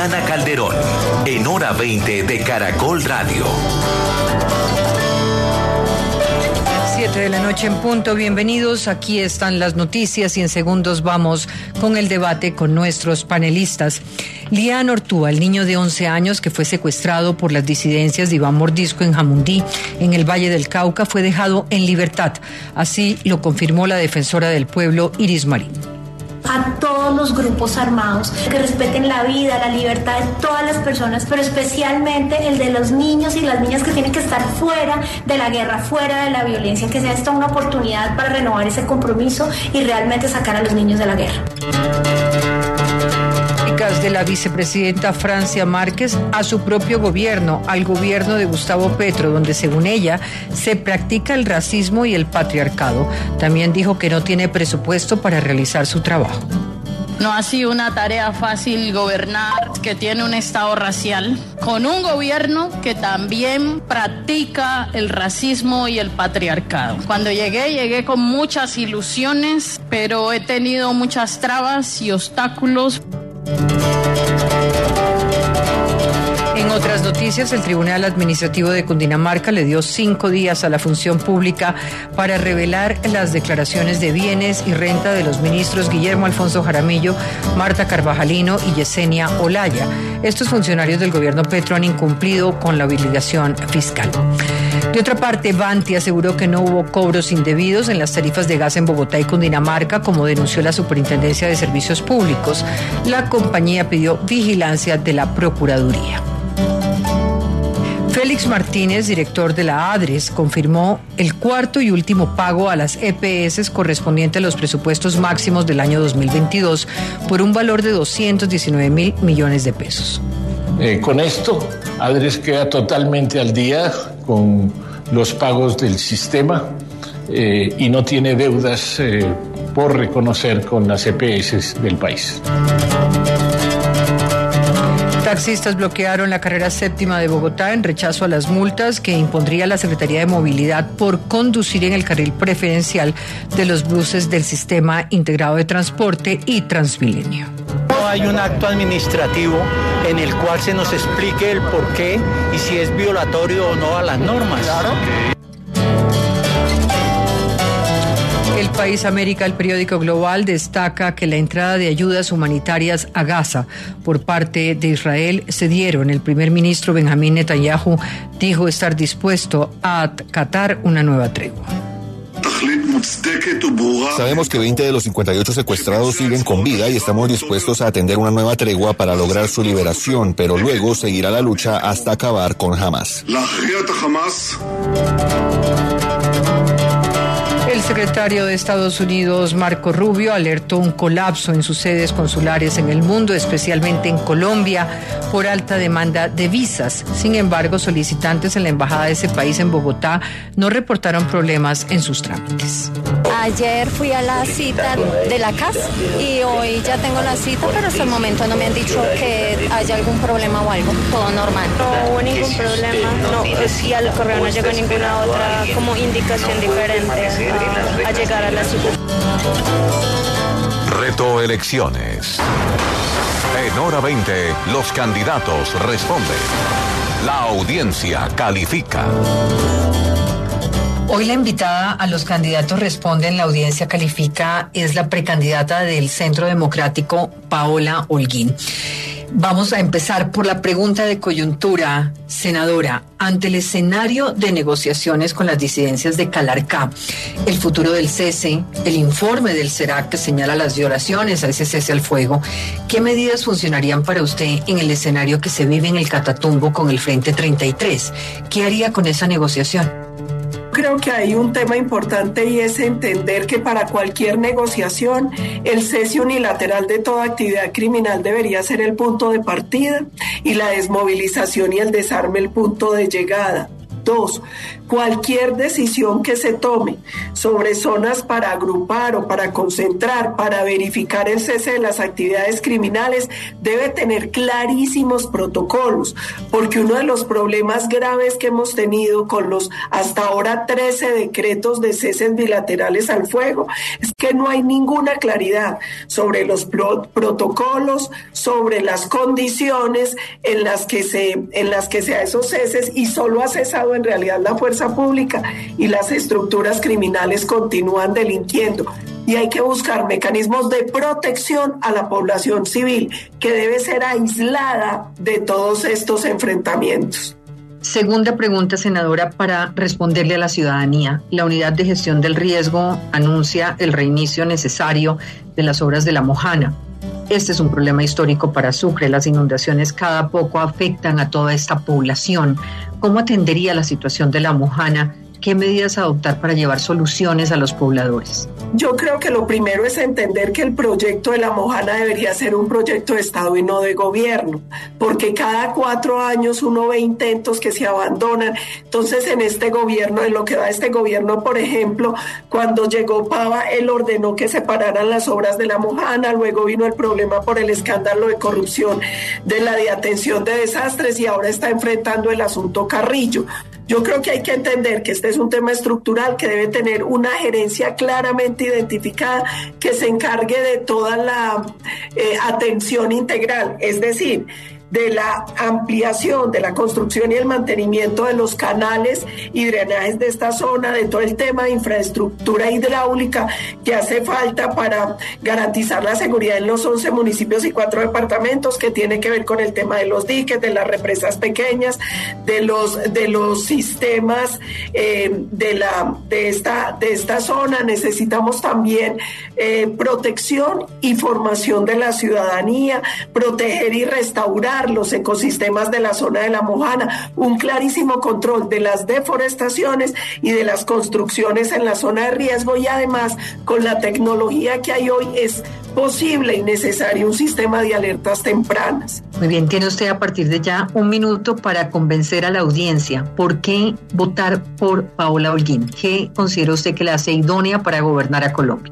Diana Calderón, en Hora 20 de Caracol Radio. 7 de la noche en punto, bienvenidos, aquí están las noticias y en segundos vamos con el debate con nuestros panelistas. Lian Ortúa, el niño de 11 años que fue secuestrado por las disidencias de Iván Mordisco en Jamundí, en el Valle del Cauca, fue dejado en libertad. Así lo confirmó la defensora del pueblo, Iris Marín. A todos los grupos armados que respeten la vida, la libertad de todas las personas, pero especialmente el de los niños y las niñas que tienen que estar fuera de la guerra, fuera de la violencia, que sea esta una oportunidad para renovar ese compromiso y realmente sacar a los niños de la guerra. De la vicepresidenta Francia Márquez a su propio gobierno, al gobierno de Gustavo Petro, donde según ella se practica el racismo y el patriarcado. También dijo que no tiene presupuesto para realizar su trabajo. No ha sido una tarea fácil gobernar, que tiene un estado racial, con un gobierno que también practica el racismo y el patriarcado. Cuando llegué con muchas ilusiones, pero he tenido muchas trabas y obstáculos. En otras noticias, el Tribunal Administrativo de Cundinamarca le dio 5 días a la función pública para revelar las declaraciones de bienes y renta de los ministros Guillermo Alfonso Jaramillo, Marta Carvajalino y Yesenia Olaya. Estos funcionarios del gobierno Petro han incumplido con la obligación fiscal. De otra parte, Banti aseguró que no hubo cobros indebidos en las tarifas de gas en Bogotá y Cundinamarca, como denunció la Superintendencia de Servicios Públicos. La compañía pidió vigilancia de la Procuraduría. Félix Martínez, director de la ADRES, confirmó el cuarto y último pago a las EPS correspondiente a los presupuestos máximos del año 2022 por un valor de 219.000 millones de pesos. Con esto, ADRES queda totalmente al día con los pagos del sistema y no tiene deudas por reconocer con las EPS del país. Taxistas bloquearon la carrera séptima de Bogotá en rechazo a las multas que impondría la Secretaría de Movilidad por conducir en el carril preferencial de los buses del Sistema Integrado de Transporte y Transmilenio. No hay un acto administrativo en el cual se nos explique el por qué y si es violatorio o no a las normas. Claro. El País América, el periódico global, destaca que la entrada de ayudas humanitarias a Gaza por parte de Israel se dieron. El primer ministro Benjamín Netanyahu dijo estar dispuesto a acatar una nueva tregua. Sabemos que 20 de los 58 secuestrados siguen con vida y estamos dispuestos a atender una nueva tregua para lograr su liberación, pero luego seguirá la lucha hasta acabar con Hamas. El secretario de Estados Unidos, Marco Rubio, alertó un colapso en sus sedes consulares en el mundo, especialmente en Colombia, por alta demanda de visas. Sin embargo, solicitantes en la embajada de ese país en Bogotá no reportaron problemas en sus trámites. Ayer fui a la cita de la CAS y hoy ya tengo la cita, pero hasta el momento no me han dicho que haya algún problema o algo, todo normal. No hubo ningún problema, no, si al correo no llegó ninguna otra como indicación diferente a llegar a la cita. Reto Elecciones. En Hora 20, los candidatos responden. La audiencia califica. Hoy la invitada a los candidatos responden, la audiencia califica, es la precandidata del Centro Democrático, Paola Holguín. Vamos a empezar por la pregunta de coyuntura, senadora. Ante el escenario de negociaciones con las disidencias de Calarcá, el futuro del cese, el informe del CERAC que señala las violaciones a ese cese al fuego, ¿qué medidas funcionarían para usted en el escenario que se vive en el Catatumbo con el Frente 33? ¿Qué haría con esa negociación? Creo que hay un tema importante y es entender que para cualquier negociación el cese unilateral de toda actividad criminal debería ser el punto de partida y la desmovilización y el desarme el punto de llegada. 2, cualquier decisión que se tome sobre zonas para agrupar o para concentrar, para verificar el cese de las actividades criminales, debe tener clarísimos protocolos, porque uno de los problemas graves que hemos tenido con los hasta ahora 13 decretos de ceses bilaterales al fuego es que no hay ninguna claridad sobre los protocolos, sobre las condiciones en las que se da esos ceses, y solo ha cesado en realidad la fuerza pública y las estructuras criminales continúan delinquiendo. Y hay que buscar mecanismos de protección a la población civil, que debe ser aislada de todos estos enfrentamientos. Segunda pregunta, senadora, para responderle a la ciudadanía. La Unidad de Gestión del Riesgo anuncia el reinicio necesario de las obras de La Mojana. Este es un problema histórico para Sucre. Las inundaciones cada poco afectan a toda esta población. ¿Cómo atendería la situación de La Mojana? ¿Qué medidas adoptar para llevar soluciones a los pobladores? Yo creo que lo primero es entender que el proyecto de La Mojana debería ser un proyecto de Estado y no de gobierno, porque cada 4 años uno ve intentos que se abandonan. Entonces, en este gobierno, en lo que va este gobierno, por ejemplo, cuando llegó Pava, él ordenó que se pararan las obras de La Mojana, luego vino el problema por el escándalo de corrupción de la de atención de desastres, y ahora está enfrentando el asunto Carrillo. Yo creo que hay que entender que este es un tema estructural que debe tener una gerencia claramente identificada que se encargue de toda la atención integral, es decir, de la ampliación, de la construcción y el mantenimiento de los canales y drenajes de esta zona, de todo el tema de infraestructura hidráulica que hace falta para garantizar la seguridad en los 11 municipios y 4 departamentos, que tiene que ver con el tema de los diques, de las represas pequeñas, de los sistemas de esta zona. Necesitamos también protección y formación de la ciudadanía, proteger y restaurar los ecosistemas de la zona de La Mojana, un clarísimo control de las deforestaciones y de las construcciones en la zona de riesgo, y además con la tecnología que hay hoy es posible y necesario un sistema de alertas tempranas. Muy bien, tiene usted a partir de ya 1 minuto para convencer a la audiencia. ¿Por qué votar por Paola Holguín? ¿Qué considera usted que la hace idónea para gobernar a Colombia?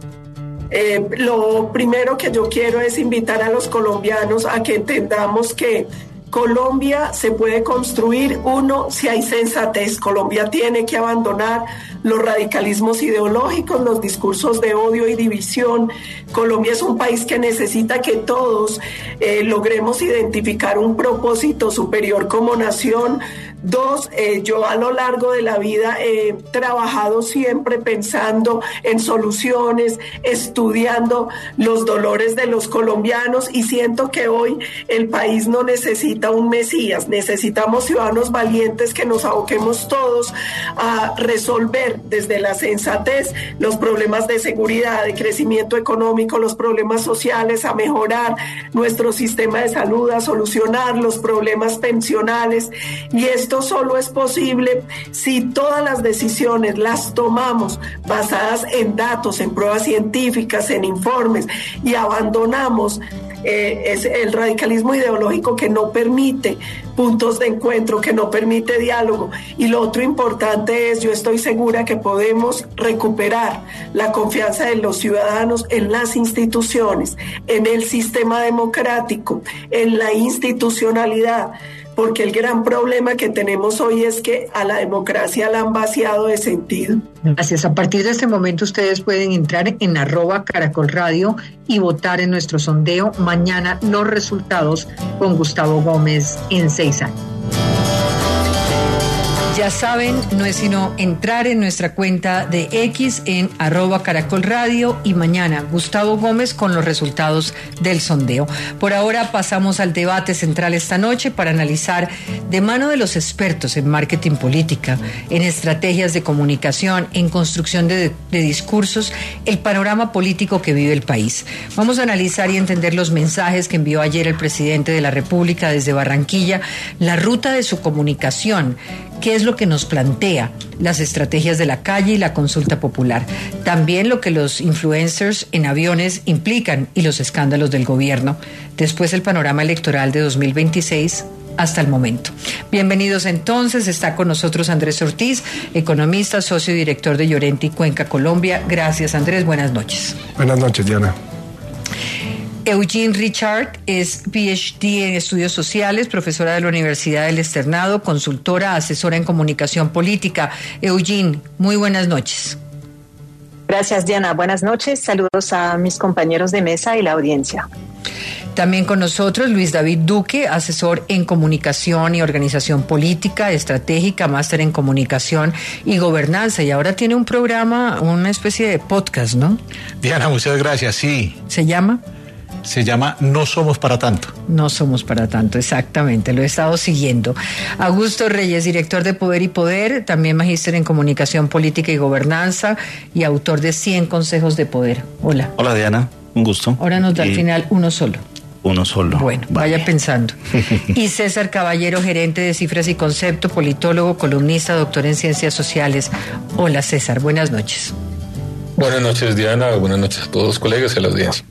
Lo primero que yo quiero es invitar a los colombianos a que entendamos que Colombia se puede construir, si hay sensatez. Colombia tiene que abandonar los radicalismos ideológicos, los discursos de odio y división. Colombia es un país que necesita que todos logremos identificar un propósito superior como nación. 2, yo a lo largo de la vida he trabajado siempre pensando en soluciones, estudiando los dolores de los colombianos, y siento que hoy el país no necesita un mesías, necesitamos ciudadanos valientes que nos aboquemos todos a resolver desde la sensatez los problemas de seguridad, de crecimiento económico, los problemas sociales, a mejorar nuestro sistema de salud, a solucionar los problemas pensionales, y esto solo es posible si todas las decisiones las tomamos basadas en datos, en pruebas científicas, en informes, y abandonamos es el radicalismo ideológico que no permite puntos de encuentro, que no permite diálogo. Y lo otro importante es, yo estoy segura que podemos recuperar la confianza de los ciudadanos en las instituciones, en el sistema democrático, en la institucionalidad, porque el gran problema que tenemos hoy es que a la democracia la han vaciado de sentido. Gracias. A partir de este momento ustedes pueden entrar en @CaracolRadio y votar en nuestro sondeo mañana los resultados con Gustavo Gómez en 6 años. Ya saben, no es sino entrar en nuestra cuenta de X en @CaracolRadio, y mañana Gustavo Gómez con los resultados del sondeo. Por ahora pasamos al debate central esta noche para analizar de mano de los expertos en marketing política, en estrategias de comunicación, en construcción de discursos, el panorama político que vive el país. Vamos a analizar y entender los mensajes que envió ayer el presidente de la República desde Barranquilla, la ruta de su comunicación, qué es lo que nos plantea, las estrategias de la calle y la consulta popular. También lo que los influencers en aviones implican y los escándalos del gobierno. Después el panorama electoral de 2026 hasta el momento. Bienvenidos entonces, está con nosotros Andrés Ortiz, economista, socio y director de Llorente y Cuenca, Colombia. Gracias, Andrés, buenas noches. Buenas noches, Diana. Eugene Richard es PhD en Estudios Sociales, profesora de la Universidad del Externado, consultora, asesora en comunicación política. Eugene, muy buenas noches. Gracias, Diana. Buenas noches. Saludos a mis compañeros de mesa y la audiencia. También con nosotros Luis David Duque, asesor en comunicación y organización política, estratégica, máster en comunicación y gobernanza. Y ahora tiene un programa, una especie de podcast, ¿no? Diana, muchas gracias. Sí. ¿Se llama? Se llama No Somos Para Tanto. No Somos Para Tanto, exactamente, lo he estado siguiendo. Augusto Reyes, director de Poder y Poder, también magíster en comunicación política y gobernanza y autor de 100 consejos de poder. Hola. Hola, Diana, un gusto. Ahora nos da al final uno solo. Uno solo. Bueno, vale. Vaya pensando. Y César Caballero, gerente de Cifras y Concepto, politólogo, columnista, doctor en Ciencias Sociales. Hola, César, buenas noches. Buenas noches, Diana. Buenas noches a todos los colegas y a la audiencia.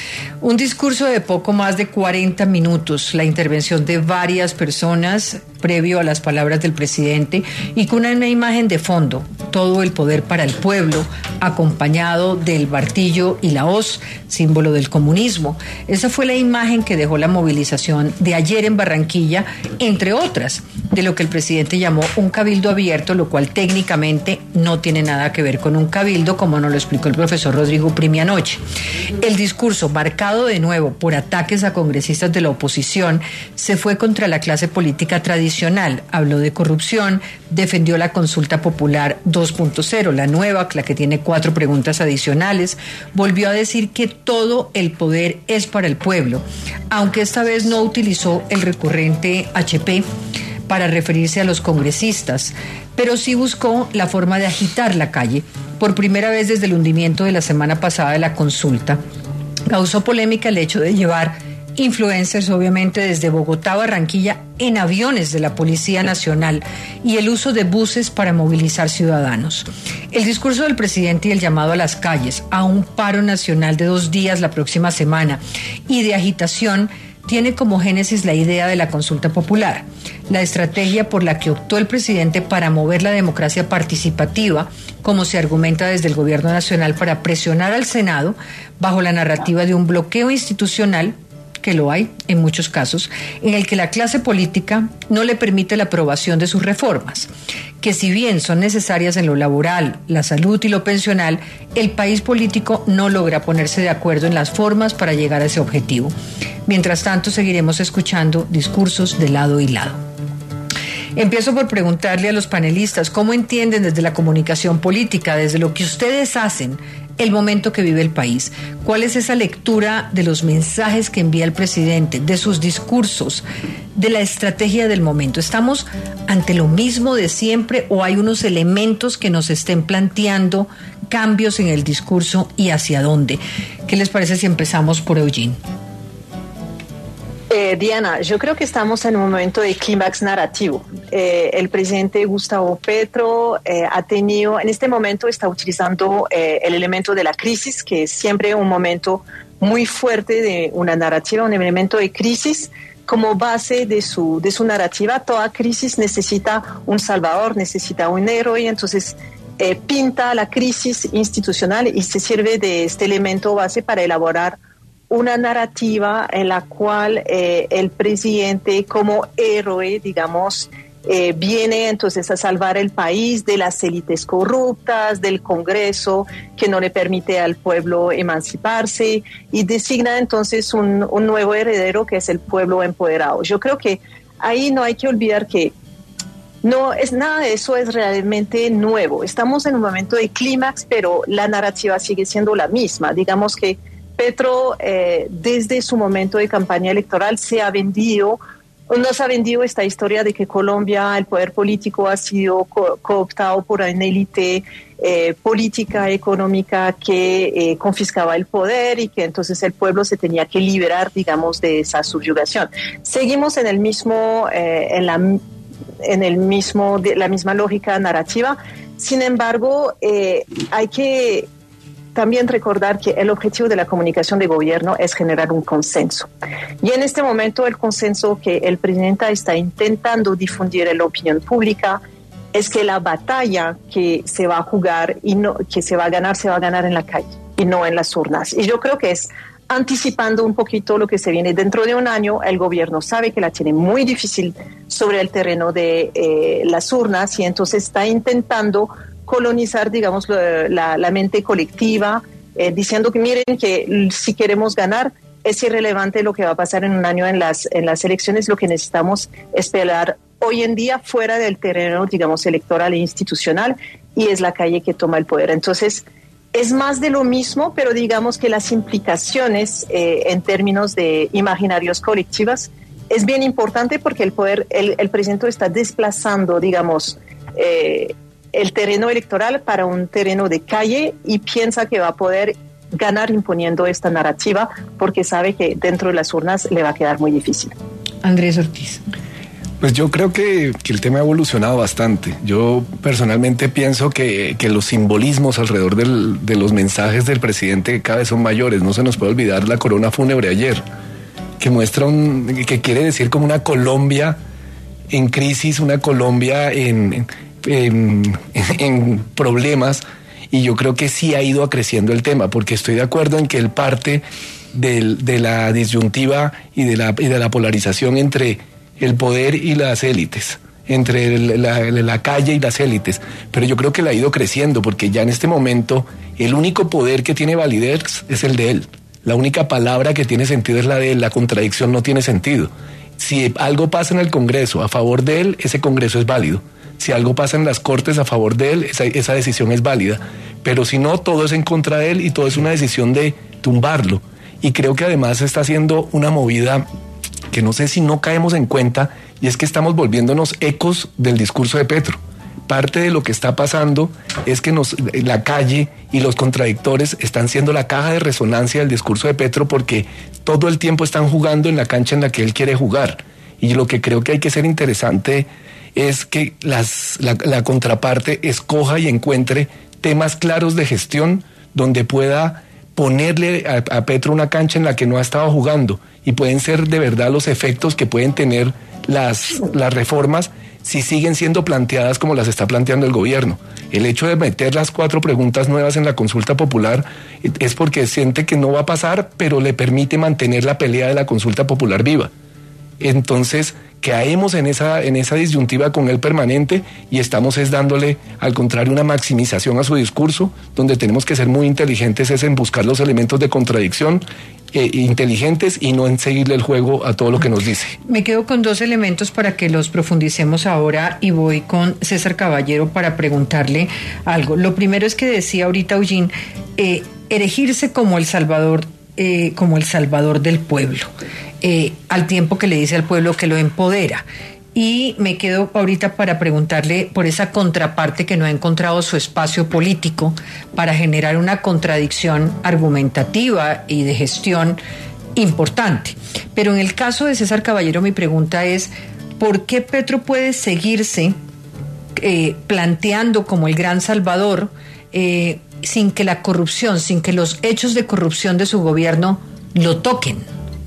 Un discurso de poco más de 40 minutos, la intervención de varias personas previo a las palabras del presidente y con una imagen de fondo, todo el poder para el pueblo, acompañado del martillo y la hoz, símbolo del comunismo. Esa fue la imagen que dejó la movilización de ayer en Barranquilla, entre otras, de lo que el presidente llamó un cabildo abierto, lo cual técnicamente no tiene nada que ver con un cabildo, como nos lo explicó el profesor Rodrigo Primi anoche. El discurso, marcado de nuevo por ataques a congresistas de la oposición, se fue contra la clase política tradicional, habló de corrupción, defendió la consulta popular 2.0, la nueva, la que tiene 4 preguntas adicionales, volvió a decir que todo el poder es para el pueblo, aunque esta vez no utilizó el recurrente HP para referirse a los congresistas, pero sí buscó la forma de agitar la calle. Por primera vez desde el hundimiento de la semana pasada de la consulta, causó polémica el hecho de llevar influencers, obviamente, desde Bogotá a Barranquilla en aviones de la Policía Nacional y el uso de buses para movilizar ciudadanos. El discurso del presidente y el llamado a las calles, a un paro nacional de 2 días la próxima semana y de agitación, tiene como génesis la idea de la consulta popular, la estrategia por la que optó el presidente para mover la democracia participativa, como se argumenta desde el gobierno nacional, para presionar al Senado bajo la narrativa de un bloqueo institucional, que lo hay en muchos casos, en el que la clase política no le permite la aprobación de sus reformas, que si bien son necesarias en lo laboral, la salud y lo pensional, el país político no logra ponerse de acuerdo en las formas para llegar a ese objetivo. Mientras tanto, seguiremos escuchando discursos de lado y lado. Empiezo por preguntarle a los panelistas cómo entienden desde la comunicación política, desde lo que ustedes hacen, el momento que vive el país. ¿Cuál es esa lectura de los mensajes que envía el presidente, de sus discursos, de la estrategia del momento? ¿Estamos ante lo mismo de siempre o hay unos elementos que nos estén planteando cambios en el discurso y hacia dónde? ¿Qué les parece si empezamos por Eugene? Diana, yo creo que estamos en un momento de clímax narrativo. El presidente Gustavo Petro ha tenido, en este momento está utilizando el elemento de la crisis, que es siempre un momento muy fuerte de una narrativa, un elemento de crisis como base de su narrativa. Toda crisis necesita un salvador, necesita un héroe, y entonces pinta la crisis institucional y se sirve de este elemento base para elaborar una narrativa en la cual el presidente como héroe, digamos, viene entonces a salvar el país de las élites corruptas, del Congreso que no le permite al pueblo emanciparse, y designa entonces un nuevo heredero que es el pueblo empoderado. Yo creo que ahí no hay que olvidar que no es nada de eso, es realmente nuevo. Estamos en un momento de clímax, pero la narrativa sigue siendo la misma. Digamos que Petro, desde su momento de campaña electoral, nos ha vendido esta historia de que Colombia, el poder político, ha sido cooptado por una élite política, económica, que confiscaba el poder y que entonces el pueblo se tenía que liberar, digamos, de esa subyugación. Seguimos en la misma lógica narrativa. Sin embargo, hay que también recordar que el objetivo de la comunicación de gobierno es generar un consenso. Y en este momento el consenso que el presidente está intentando difundir en la opinión pública es que la batalla que se va a jugar y no, que se va a ganar en la calle y no en las urnas. Y yo creo que es anticipando un poquito lo que se viene. Dentro de un año el gobierno sabe que la tiene muy difícil sobre el terreno de las urnas y entonces está intentando colonizar, digamos, la mente colectiva, diciendo que miren que si queremos ganar es irrelevante lo que va a pasar en un año en las elecciones, lo que necesitamos es pelear hoy en día fuera del terreno, digamos, electoral e institucional, y es la calle que toma el poder. Entonces, es más de lo mismo, pero digamos que las implicaciones en términos de imaginarios colectivos es bien importante porque el poder, el presidente está desplazando, digamos, el terreno electoral para un terreno de calle y piensa que va a poder ganar imponiendo esta narrativa porque sabe que dentro de las urnas le va a quedar muy difícil. Andrés Ortiz. Pues yo creo que el tema ha evolucionado bastante. Yo personalmente pienso que los simbolismos alrededor de los mensajes del presidente cada vez son mayores. No se nos puede olvidar la corona fúnebre ayer, que muestra que quiere decir como una Colombia en crisis, una Colombia en problemas, y yo creo que sí ha ido acreciendo el tema, porque estoy de acuerdo en que él parte de la disyuntiva y de la polarización entre el poder y las élites, entre la calle y las élites, pero yo creo que la ha ido creciendo, porque ya en este momento el único poder que tiene validez es el de él. La única palabra que tiene sentido es la de él. La contradicción no tiene sentido. Si algo pasa en el Congreso a favor de él, ese Congreso es válido. Si algo pasa en las Cortes a favor de él, esa decisión es válida. Pero si no, todo es en contra de él y todo es una decisión de tumbarlo. Y creo que además está haciendo una movida que no sé si no caemos en cuenta, y es que estamos volviéndonos ecos del discurso de Petro. Parte de lo que está pasando es que la calle y los contradictores están siendo la caja de resonancia del discurso de Petro, porque todo el tiempo están jugando en la cancha en la que él quiere jugar. Y lo que creo que hay que ser interesante es que la contraparte escoja y encuentre temas claros de gestión donde pueda ponerle a Petro una cancha en la que no ha estado jugando, y pueden ser de verdad los efectos que pueden tener las reformas si siguen siendo planteadas como las está planteando el gobierno. El hecho de meter las 4 preguntas nuevas en la consulta popular es porque siente que no va a pasar, pero le permite mantener la pelea de la consulta popular viva. Entonces, caemos en esa disyuntiva con él permanente, y estamos dándole, al contrario, una maximización a su discurso, donde tenemos que ser muy inteligentes en buscar los elementos de contradicción inteligentes y no en seguirle el juego a todo lo que nos dice. Me quedo con 2 elementos para que los profundicemos ahora, y voy con César Caballero para preguntarle algo. Lo primero es que decía ahorita Eugene, erigirse como el salvador del pueblo, al tiempo que le dice al pueblo que lo empodera. Y me quedo ahorita para preguntarle por esa contraparte que no ha encontrado su espacio político para generar una contradicción argumentativa y de gestión importante. Pero en el caso de César Caballero, mi pregunta es, ¿por qué Petro puede seguirse planteando como el gran salvador sin que la corrupción, sin que los hechos de corrupción de su gobierno lo toquen?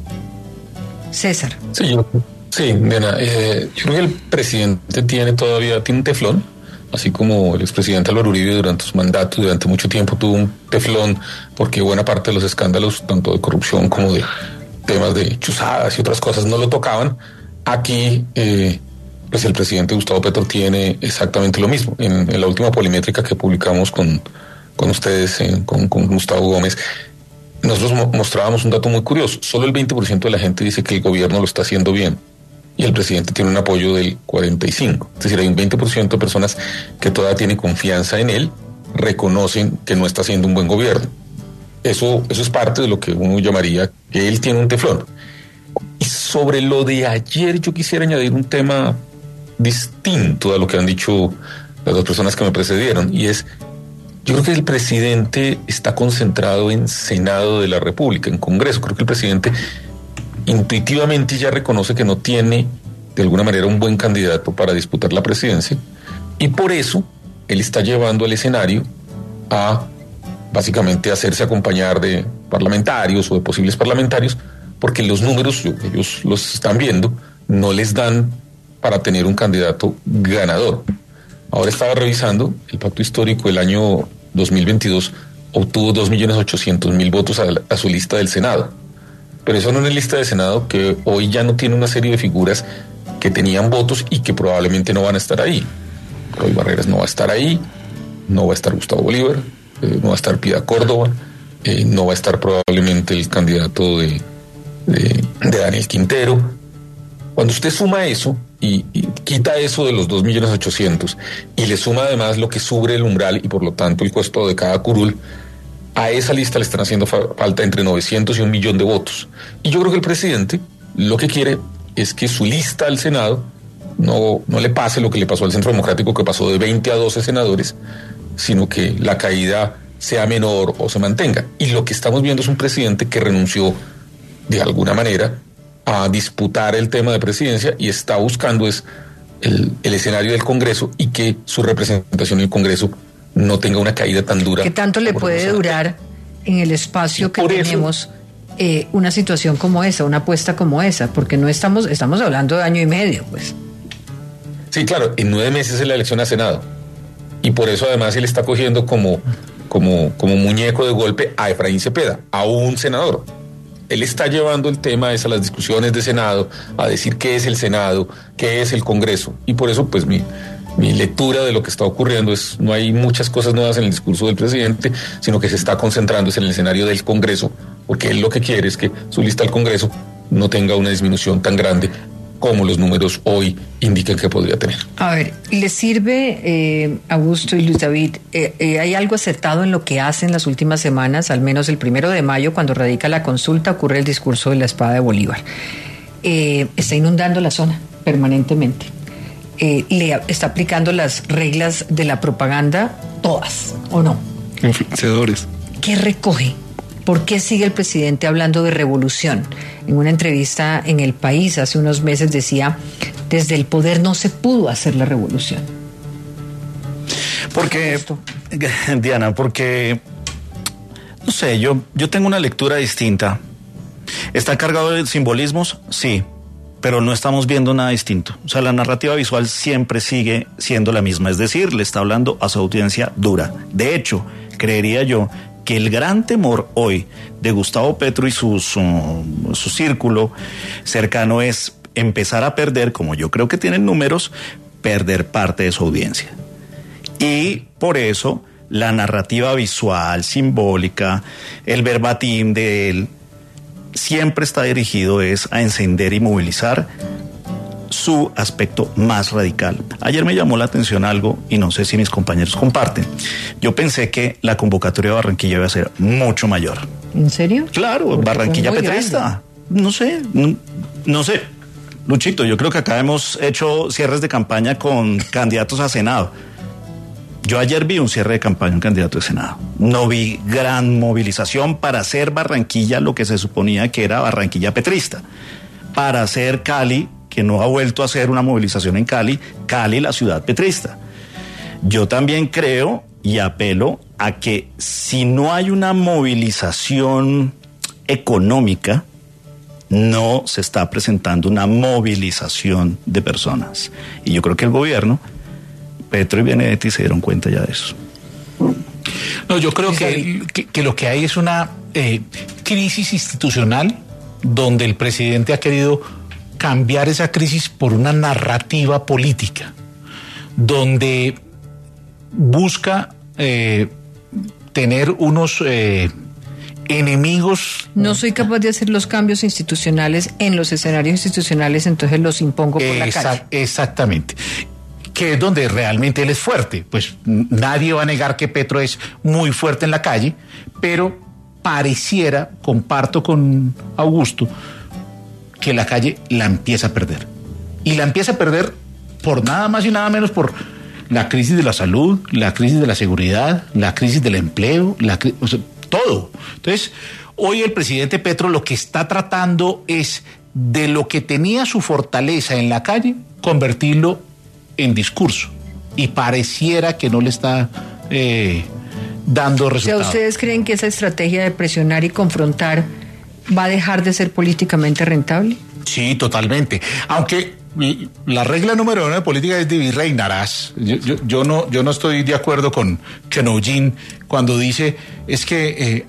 César. Sí, Diana, yo creo que el presidente tiene un teflón, así como el expresidente Álvaro Uribe durante su mandato, durante mucho tiempo tuvo un teflón, porque buena parte de los escándalos, tanto de corrupción como de temas de chuzadas y otras cosas, no lo tocaban. Aquí, pues el presidente Gustavo Petro tiene exactamente lo mismo. En la última polimétrica que publicamos con ustedes, con Gustavo Gómez, nosotros mostrábamos un dato muy curioso. Solo el 20% de la gente dice que el gobierno lo está haciendo bien, y el presidente tiene un apoyo del 45%. Es decir, hay un 20% de personas que todavía tienen confianza en él, reconocen que no está haciendo un buen gobierno. Eso es parte de lo que uno llamaría que él tiene un teflón. Y sobre lo de ayer, yo quisiera añadir un tema distinto a lo que han dicho las 2 personas que me precedieron, y es: yo creo que el presidente está concentrado en Senado de la República, en Congreso. Creo que el presidente intuitivamente ya reconoce que no tiene, de alguna manera, un buen candidato para disputar la presidencia, y por eso él está llevando al escenario a, básicamente, hacerse acompañar de parlamentarios o de posibles parlamentarios porque los números, ellos los están viendo, no les dan para tener un candidato ganador. Ahora estaba revisando, el pacto histórico del año 2022 obtuvo 2.800.000 votos a su lista del Senado. Pero eso no es una lista de Senado que hoy ya no tiene una serie de figuras que tenían votos y que probablemente no van a estar ahí. Roy Barreras no va a estar ahí, no va a estar Gustavo Bolívar, no va a estar Pida Córdoba, no va a estar probablemente el candidato de Daniel Quintero. Cuando usted suma eso y quita eso de los 2.800.000 y le suma además lo que sube el umbral y por lo tanto el costo de cada curul, a esa lista le están haciendo falta entre 900 y 1 millón de votos. Y yo creo que el presidente lo que quiere es que su lista al Senado no le pase lo que le pasó al Centro Democrático, que pasó de 20 a 12 senadores, sino que la caída sea menor o se mantenga. Y lo que estamos viendo es un presidente que renunció de alguna manera a disputar el tema de presidencia y está buscando es el escenario del Congreso y que su representación en el Congreso no tenga una caída tan dura. ¿Qué tanto le puede durar en el espacio que tenemos una situación como esa, una apuesta como esa? Porque no estamos hablando de año y medio, pues. Sí, claro, en 9 meses es la elección a Senado. Y por eso además él está cogiendo como muñeco de golpe a Efraín Cepeda, a un senador. Él está llevando el tema a las discusiones de Senado, a decir qué es el Senado, qué es el Congreso. Y por eso, pues, mi lectura de lo que está ocurriendo es, no hay muchas cosas nuevas en el discurso del presidente, sino que se está concentrando en el escenario del Congreso, porque él lo que quiere es que su lista al Congreso no tenga una disminución tan grande como los números hoy indican que podría tener. A ver, ¿le sirve, Augusto y Luis David, hay algo acertado en lo que hacen las últimas semanas? Al menos el 1 de mayo, cuando radica la consulta, ocurre el discurso de la espada de Bolívar. Está inundando la zona permanentemente. Le está aplicando las reglas de la propaganda, todas, ¿o no? Influenciadores. ¿Qué recoge? ¿Por qué sigue el presidente hablando de revolución? En una entrevista en El País hace unos meses decía, desde el poder no se pudo hacer la revolución. Porque, Diana, no sé, yo tengo una lectura distinta. ¿Está cargado de simbolismos? Sí, pero no estamos viendo nada distinto. O sea, la narrativa visual siempre sigue siendo la misma, es decir, le está hablando a su audiencia dura. De hecho, creería yo que el gran temor hoy de Gustavo Petro y su círculo cercano es empezar a perder, como yo creo que tienen números, perder parte de su audiencia. Y por eso la narrativa visual, simbólica, el verbatim de él, siempre está dirigido a encender y movilizar su aspecto más radical. Ayer me llamó la atención algo y no sé si mis compañeros comparten. Yo pensé que la convocatoria de Barranquilla iba a ser mucho mayor. ¿En serio? Claro, Barranquilla petrista. No sé. Luchito, yo creo que acá hemos hecho cierres de campaña con candidatos a Senado. Yo ayer vi un cierre de campaña en candidato de Senado. No vi gran movilización para hacer Barranquilla lo que se suponía que era Barranquilla petrista. Para hacer Cali, que no ha vuelto a hacer una movilización en Cali la ciudad petrista. Yo también creo y apelo a que si no hay una movilización económica, no se está presentando una movilización de personas. Y yo creo que el gobierno, Petro y Benedetti, se dieron cuenta ya de eso. No, yo creo que lo que hay es una crisis institucional donde el presidente ha querido cambiar esa crisis por una narrativa política, donde busca tener unos enemigos. No soy capaz de hacer los cambios institucionales en los escenarios institucionales, entonces los impongo por la calle. Exactamente. Que es donde realmente él es fuerte. Pues nadie va a negar que Petro es muy fuerte en la calle, pero pareciera, comparto con Augusto, que la calle la empieza a perder. Y la empieza a perder por nada más y nada menos por la crisis de la salud, la crisis de la seguridad, la crisis del empleo, todo. Entonces, hoy el presidente Petro lo que está tratando es de lo que tenía su fortaleza en la calle, convertirlo en discurso. Y pareciera que no le está dando resultados. O sea, ¿ustedes creen que esa estrategia de presionar y confrontar va a dejar de ser políticamente rentable? Sí, totalmente. Aunque la regla número 1 de política es vivir reinarás. Yo no estoy de acuerdo con Kenojin cuando dice es que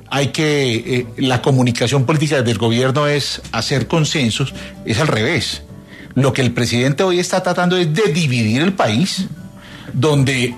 la comunicación política del gobierno es hacer consensos. Es al revés. Lo que el presidente hoy está tratando es de dividir el país, donde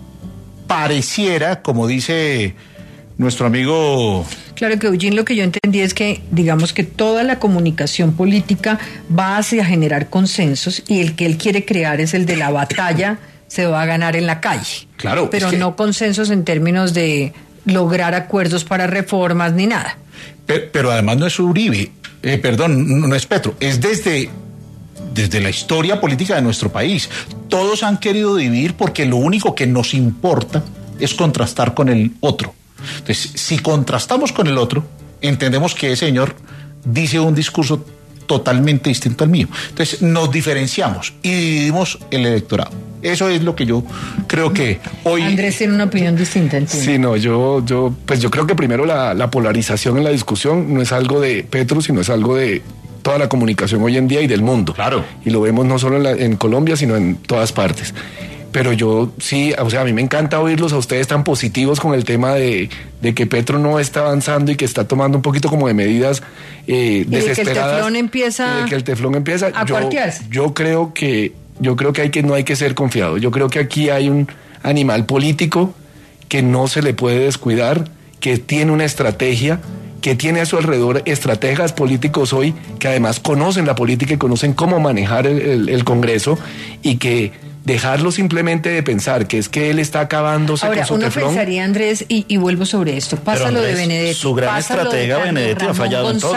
pareciera, como dice nuestro amigo... Claro que, Eugene, lo que yo entendí es que, digamos que toda la comunicación política va hacia generar consensos y el que él quiere crear es el de la batalla, se va a ganar en la calle. Claro. Pero no consensos en términos de lograr acuerdos para reformas ni nada. Pero además no es Uribe, no es Petro, es desde la historia política de nuestro país. Todos han querido dividir porque lo único que nos importa es contrastar con el otro. Entonces, si contrastamos con el otro, entendemos que ese señor dice un discurso totalmente distinto al mío. Entonces, nos diferenciamos y dividimos el electorado. Eso es lo que yo creo que hoy... Andrés tiene una opinión distinta, entiendo. Sí, no, yo creo que primero la polarización en la discusión no es algo de Petro, sino es algo de toda la comunicación hoy en día y del mundo. Claro. Y lo vemos no solo en Colombia, sino en todas partes. Pero yo sí, o sea, a mí me encanta oírlos a ustedes tan positivos con el tema de que Petro no está avanzando y que está tomando un poquito como de medidas desesperadas. Y de que el teflón empieza a cuartearse. Yo creo que no hay que ser confiado. Yo creo que aquí hay un animal político que no se le puede descuidar, que tiene una estrategia, que tiene a su alrededor estrategas políticos hoy que además conocen la política y conocen cómo manejar el Congreso, y que dejarlo simplemente de pensar que es que él está acabándose con su teflón. Ahora, uno pensaría, Andrés, y vuelvo sobre esto, pasa lo de Benedetti, su gran estratega Benedetti ha fallado en todo.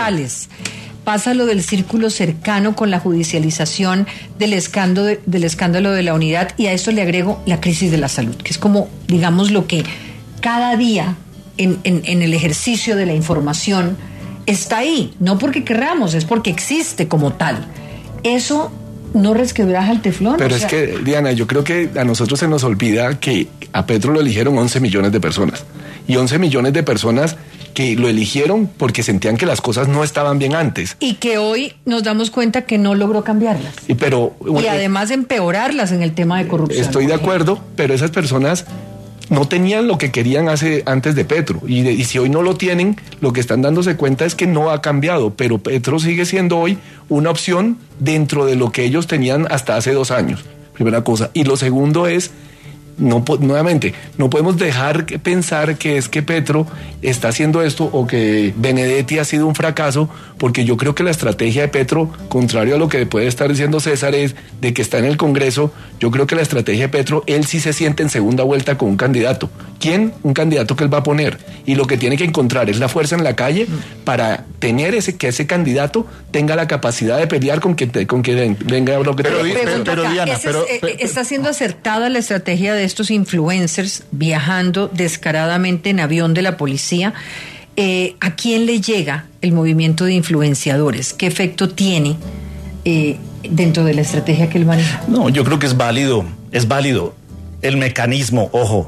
Pasa lo del círculo cercano con la judicialización del escándalo de la unidad, y a esto le agrego la crisis de la salud, que es como, digamos, lo que cada día en el ejercicio de la información está ahí, no porque querramos, es porque existe como tal. Eso no resquebraja el teflón. Pero es que, Diana, yo creo que a nosotros se nos olvida que a Petro lo eligieron 11 millones de personas. Y 11 millones de personas que lo eligieron porque sentían que las cosas no estaban bien antes. Y que hoy nos damos cuenta que no logró cambiarlas. Y además empeorarlas en el tema de corrupción. Estoy de acuerdo, pero esas personas no tenían lo que querían antes de Petro, y si hoy no lo tienen, lo que están dándose cuenta es que no ha cambiado, pero Petro sigue siendo hoy una opción dentro de lo que ellos tenían hasta hace 2 años, primera cosa. Y lo segundo es, nuevamente, no podemos dejar pensar que es que Petro está haciendo esto o que Benedetti ha sido un fracaso, porque yo creo que la estrategia de Petro, contrario a lo que puede estar diciendo César, es de que está en el Congreso. Yo creo que la estrategia de Petro, él sí se siente en segunda vuelta con un candidato. ¿Quién? Un candidato que él va a poner. Y lo que tiene que encontrar es la fuerza en la calle para tener que ese candidato tenga la capacidad de pelear con que venga lo que... Pero Diana, ¿está siendo acertada la estrategia de estos influencers viajando descaradamente en avión de la policía? ¿A quién le llega el movimiento de influenciadores? ¿Qué efecto tiene dentro de la estrategia que él maneja? No, yo creo que es válido el mecanismo,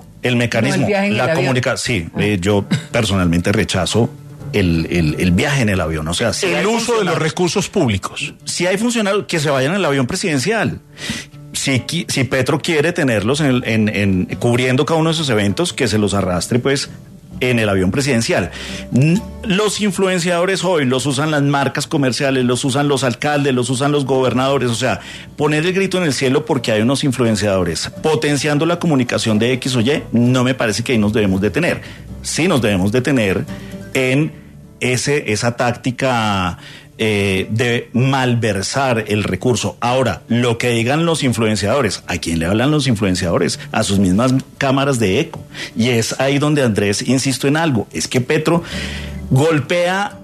la comunicación. Sí, yo personalmente rechazo el viaje en el avión, o sea, si el uso de los recursos públicos. Si hay funcionarios que se vayan en el avión presidencial. Si Petro quiere tenerlos cubriendo cada uno de esos eventos, que se los arrastre pues en el avión presidencial. Los influenciadores hoy los usan las marcas comerciales, los usan los alcaldes, los usan los gobernadores. O sea, poner el grito en el cielo porque hay unos influenciadores potenciando la comunicación de X o Y, no me parece que ahí nos debemos detener. Sí nos debemos detener en esa táctica de malversar el recurso. Ahora, lo que digan los influenciadores, ¿a quién le hablan los influenciadores? A sus mismas cámaras de eco. Y es ahí donde, Andrés, insisto en algo, es que Petro golpea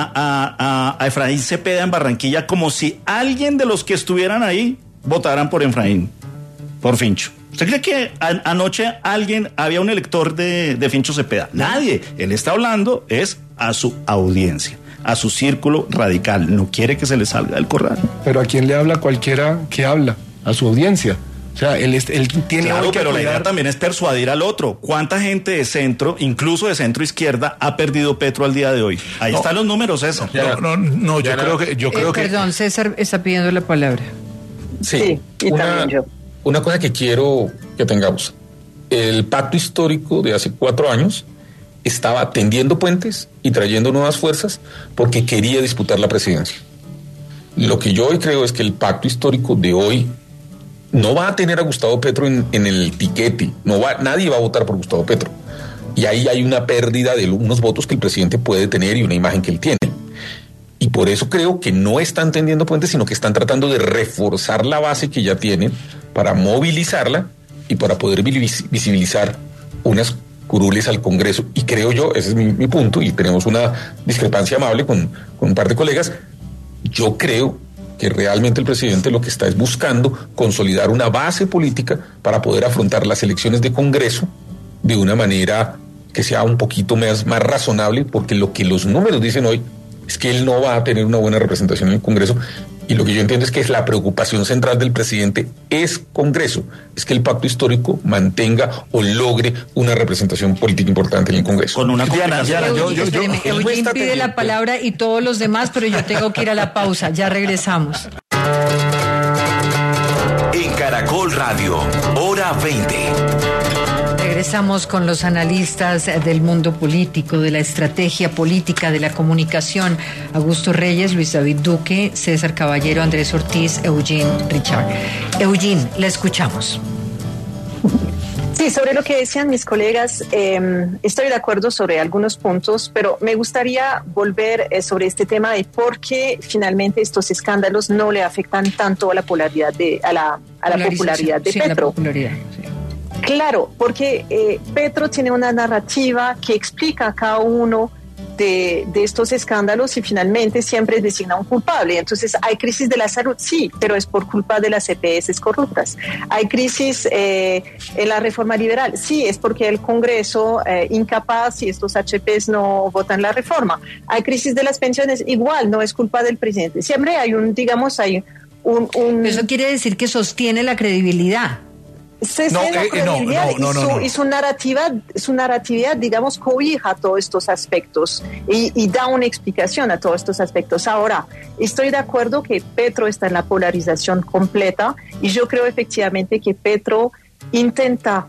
a Efraín Cepeda en Barranquilla como si alguien de los que estuvieran ahí votaran por Efraín, por Fincho. ¿Usted cree que anoche había un elector de Fincho Cepeda? Nadie. Él está hablando es a su audiencia, a su círculo radical. No quiere que se le salga del corral. Pero ¿a quién le habla cualquiera que habla? A su audiencia. O sea, él tiene claro, hoy que pero cuidar. la idea también es persuadir al otro. ¿Cuánta gente de centro, incluso de centro izquierda, ha perdido Petro al día de hoy? Ahí están los números, César. Yo creo que Perdón, César está pidiendo la palabra. Sí, y también yo. Una cosa que quiero que tengamos. El pacto histórico de hace 4 años estaba tendiendo puentes y trayendo nuevas fuerzas porque quería disputar la presidencia. Lo que yo hoy creo es que el pacto histórico de hoy no va a tener a Gustavo Petro en el tiquete. Nadie va a votar por Gustavo Petro. Y ahí hay una pérdida de unos votos que el presidente puede tener y una imagen que él tiene. Y por eso creo que no están tendiendo puentes, sino que están tratando de reforzar la base que ya tienen para movilizarla y para poder visibilizar unas curules al Congreso. Y creo yo, ese es mi punto, y tenemos una discrepancia amable con un par de colegas. Yo creo que realmente el presidente lo que está es buscando consolidar una base política para poder afrontar las elecciones de Congreso de una manera que sea un poquito más razonable, porque lo que los números dicen hoy es que él no va a tener una buena representación en el Congreso, y lo que yo entiendo es que la preocupación central del presidente es Congreso, es que el pacto histórico mantenga o logre una representación política importante en el Congreso. Con una Eugene pide la palabra y todos los demás, pero yo tengo que ir a la pausa. Ya regresamos. En Caracol Radio, hora 20. Regresamos con los analistas del mundo político, de la estrategia política, de la comunicación. Augusto Reyes, Luis David Duque, César Caballero, Andrés Ortiz, Eugene Richard. Eugene, le escuchamos. Sí, sobre lo que decían mis colegas, estoy de acuerdo sobre algunos puntos, pero me gustaría volver sobre este tema de por qué finalmente estos escándalos no le afectan tanto a la popularidad de Petro. Claro, porque Petro tiene una narrativa que explica a cada uno de estos escándalos y finalmente siempre designa un culpable. Entonces, hay crisis de la salud, sí, pero es por culpa de las EPS corruptas. Hay crisis en la reforma liberal, sí, es porque el Congreso incapaz y estos HPs no votan la reforma. Hay crisis de las pensiones, igual, no es culpa del presidente. Siempre hay un. Eso quiere decir que sostiene la credibilidad. Y su narratividad, digamos, cobija todos estos aspectos y da una explicación a todos estos aspectos. Ahora, estoy de acuerdo que Petro está en la polarización completa y yo creo efectivamente que Petro intenta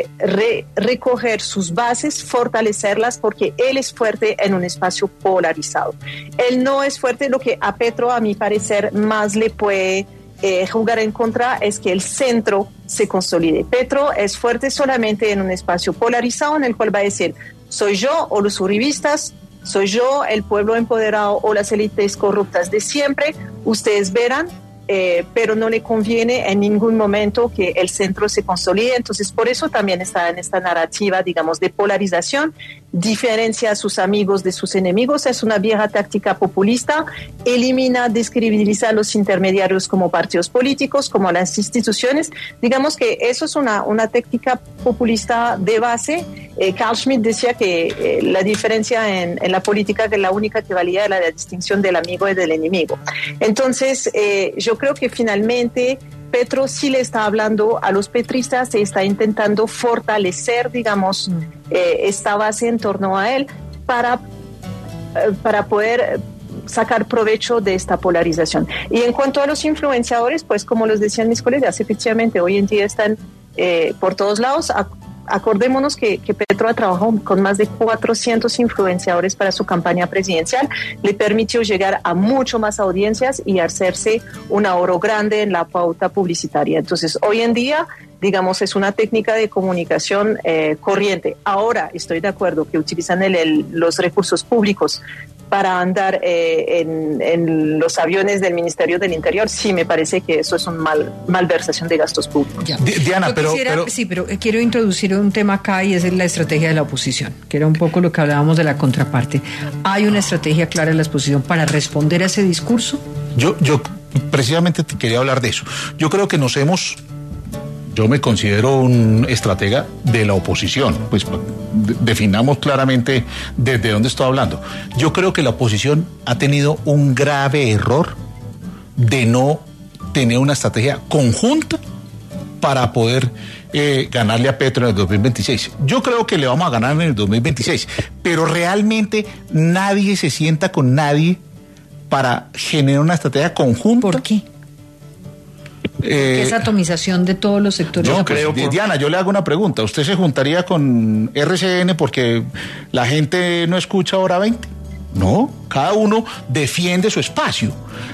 recoger sus bases, fortalecerlas, porque él es fuerte en un espacio polarizado. Él no es fuerte, lo que a Petro, a mi parecer, más le puede jugar en contra es que el centro se consolide. Petro es fuerte solamente en un espacio polarizado en el cual va a decir, soy yo o los uribistas, soy yo el pueblo empoderado o las élites corruptas de siempre, ustedes verán, pero no le conviene en ningún momento que el centro se consolide. Entonces, por eso también está en esta narrativa, digamos, de polarización, diferencia a sus amigos de sus enemigos, es una vieja táctica populista, elimina, descredibiliza a los intermediarios como partidos políticos, como las instituciones. Digamos que eso es una táctica populista de base. Carl Schmitt decía que la diferencia en la política, que la única que valía era la distinción del amigo y del enemigo. Entonces, yo creo que finalmente Petro sí le está hablando a los petristas, se está intentando fortalecer, digamos, esta base en torno a él para poder sacar provecho de esta polarización. Y en cuanto a los influenciadores, pues como los decían mis colegas, efectivamente hoy en día están por todos lados. Acordémonos que Petro ha trabajado con más de 400 influenciadores para su campaña presidencial, le permitió llegar a mucho más audiencias y hacerse un ahorro grande en la pauta publicitaria. Entonces, hoy en día, digamos, es una técnica de comunicación corriente. Ahora estoy de acuerdo que utilizan los recursos públicos para andar en los aviones del Ministerio del Interior, sí me parece que eso es una malversación de gastos públicos. Diana, pero quiero introducir un tema acá y es la estrategia de la oposición, que era un poco lo que hablábamos de la contraparte. ¿Hay una estrategia clara de la oposición para responder a ese discurso? Yo precisamente te quería hablar de eso. Yo creo que yo me considero un estratega de la oposición, pues definamos claramente desde dónde estoy hablando. Yo creo que la oposición ha tenido un grave error de no tener una estrategia conjunta para poder ganarle a Petro en el 2026. Yo creo que le vamos a ganar en el 2026, pero realmente nadie se sienta con nadie para generar una estrategia conjunta. ¿Por qué? Porque esa atomización de todos los sectores. No creo. Diana, yo le hago una pregunta. ¿Usted se juntaría con RCN porque la gente no escucha Hora 20? No, cada uno defiende su espacio.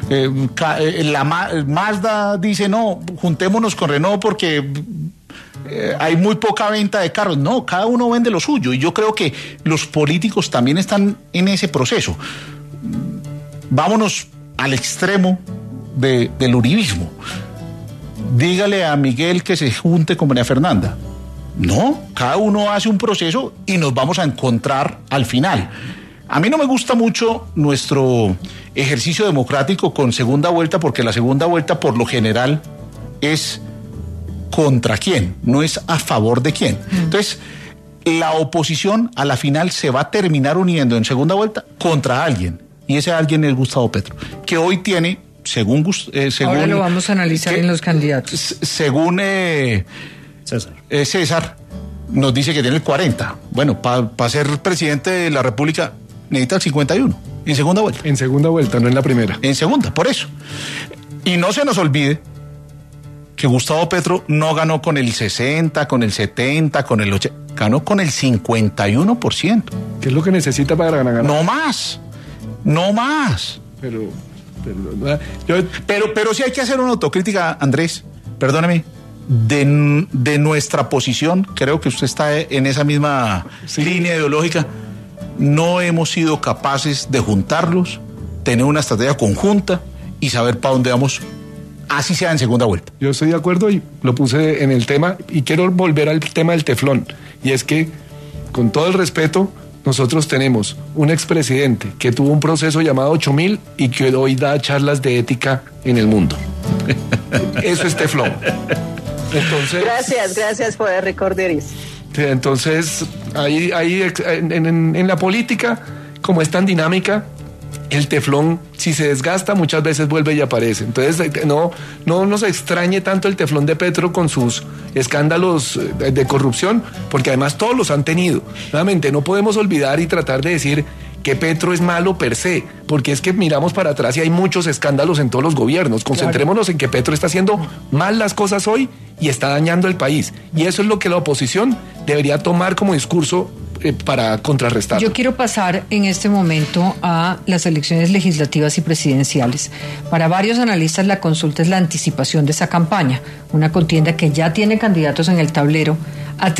Mazda dice, no, juntémonos con Renault porque hay muy poca venta de carros. No, cada uno vende lo suyo. Y yo creo que los políticos también están en ese proceso. Vámonos al extremo del uribismo. Dígale a Miguel que se junte con María Fernanda. No, cada uno hace un proceso y nos vamos a encontrar al final. A mí no me gusta mucho nuestro ejercicio democrático con segunda vuelta, porque la segunda vuelta por lo general es contra quién, no es a favor de quién. Entonces, la oposición a la final se va a terminar uniendo en segunda vuelta contra alguien, y ese alguien es Gustavo Petro, que hoy tiene, según ahora lo vamos a analizar en los candidatos. Según César nos dice que tiene el 40. Bueno, para ser presidente de la República necesita el 51, en segunda vuelta. En segunda vuelta, no en la primera. En segunda, por eso. Y no se nos olvide que Gustavo Petro no ganó con el 60, con el 70, con el 80, ganó con el 51%. ¿Qué es lo que necesita para ganar? No más. Pero sí hay que hacer una autocrítica, Andrés, perdóneme, de nuestra posición. Creo que usted está en esa misma línea ideológica. No hemos sido capaces de juntarlos, tener una estrategia conjunta y saber para dónde vamos, así sea en segunda vuelta. Yo estoy de acuerdo y lo puse en el tema, y quiero volver al tema del teflón, y es que, con todo el respeto, nosotros tenemos un expresidente que tuvo un proceso llamado 8000 y que hoy da charlas de ética en el mundo. Eso es teflón. Entonces, gracias por recordar eso. Entonces, ahí en la política, como es tan dinámica, el teflón, si se desgasta, muchas veces vuelve y aparece. Entonces, no nos extrañe tanto el teflón de Petro con sus escándalos de corrupción, porque además todos los han tenido. Nuevamente, no podemos olvidar y tratar de decir que Petro es malo per se, porque es que miramos para atrás y hay muchos escándalos en todos los gobiernos. Concentrémonos en que Petro está haciendo mal las cosas hoy y está dañando el país. Y eso es lo que la oposición debería tomar como discurso para contrarrestar. Yo quiero pasar en este momento a las elecciones legislativas y presidenciales. Para varios analistas, la consulta es la anticipación de esa campaña, una contienda que ya tiene candidatos en el tablero a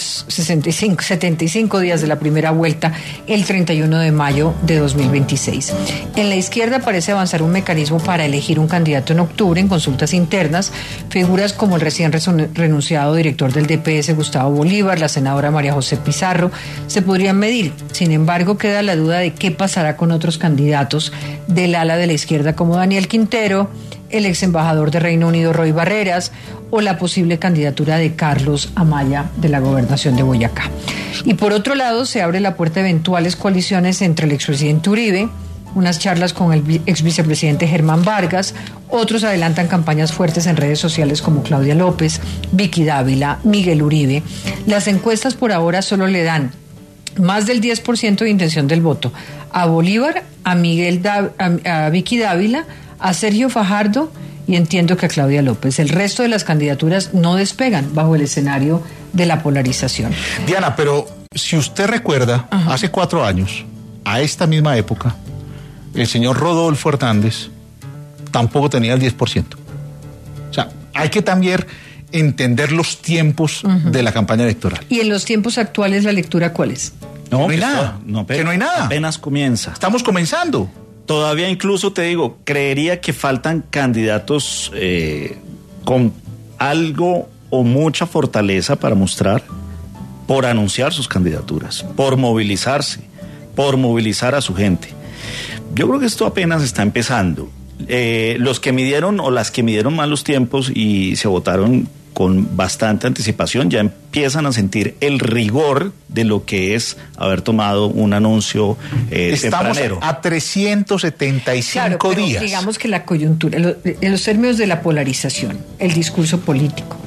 375 días de la primera vuelta, el 31 de mayo de 2026. En la izquierda parece avanzar un mecanismo para elegir un candidato en octubre en consultas internas. Figuras como el recién renunciado director del DPS, Gustavo Bolívar, la senadora María José Pizarro, se podrían medir. Sin embargo, queda la duda de qué pasará con otros candidatos del ala de la izquierda como Daniel Quintero, el ex embajador de Reino Unido Roy Barreras o la posible candidatura de Carlos Amaya de la gobernación de Boyacá. Y por otro lado, se abre la puerta a eventuales coaliciones entre el expresidente Uribe, unas charlas con el ex vicepresidente Germán Vargas, otros adelantan campañas fuertes en redes sociales como Claudia López, Vicky Dávila, Miguel Uribe. Las encuestas por ahora solo le dan más del 10% de intención del voto a Bolívar, a Vicky Dávila, a Sergio Fajardo y entiendo que a Claudia López. El resto de las candidaturas no despegan bajo el escenario de la polarización. Diana, pero si usted recuerda, hace 4 años, a esta misma época, el señor Rodolfo Hernández tampoco tenía el 10%. O sea, hay que también entender los tiempos de la campaña electoral. ¿Y en los tiempos actuales la lectura cuál es? No hay nada. Que no hay nada. Apenas comienza. Estamos comenzando. Todavía incluso te digo, creería que faltan candidatos con algo o mucha fortaleza para mostrar, por anunciar sus candidaturas, por movilizarse, por movilizar a su gente. Yo creo que esto apenas está empezando. Los que midieron o las que midieron mal los tiempos y se votaron con bastante anticipación ya empiezan a sentir el rigor de lo que es haber tomado un anuncio tempranero. Estamos a 375 claro, pero días. Digamos que la coyuntura, en los términos de la polarización, el discurso político,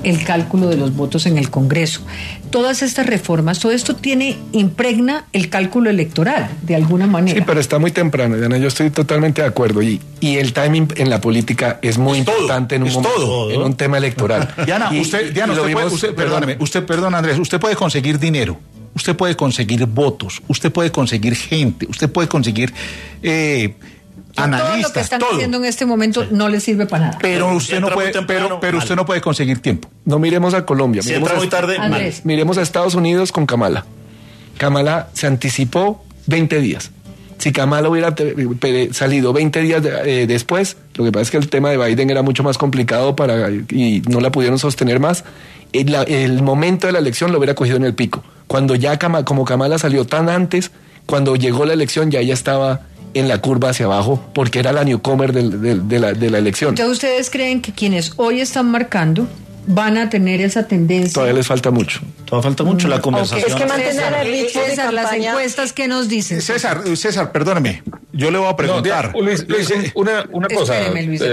el cálculo de los votos en el Congreso. Todas estas reformas, todo esto impregna el cálculo electoral, de alguna manera. Sí, pero está muy temprano, Diana, yo estoy totalmente de acuerdo. Y el timing en la política es muy importante en un tema electoral. Diana, perdón, Andrés, usted puede conseguir dinero, usted puede conseguir votos, usted puede conseguir gente, usted puede conseguir analistas. Todo lo que están haciendo en este momento no le sirve para nada. Pero usted no puede, pero usted no puede conseguir tiempo. No miremos a Colombia, miremos a Estados Unidos con Kamala. Kamala se anticipó 20 días. Si Kamala hubiera salido 20 días después, lo que pasa es que el tema de Biden era mucho más complicado y no la pudieron sostener más. El momento de la elección lo hubiera cogido en el pico. Cuando ya como Kamala salió tan antes, cuando llegó la elección ya ella estaba en la curva hacia abajo, porque era la newcomer de la elección. Entonces, ¿ustedes creen que quienes hoy están marcando van a tener esa tendencia? Todavía les falta mucho. Todavía falta mucho la conversación. Es que mantener el ritmo de César, las campaña. Encuestas, ¿qué nos dicen? César, perdóneme, yo le voy a preguntar. Luis, una cosa. Espéreme, Luis.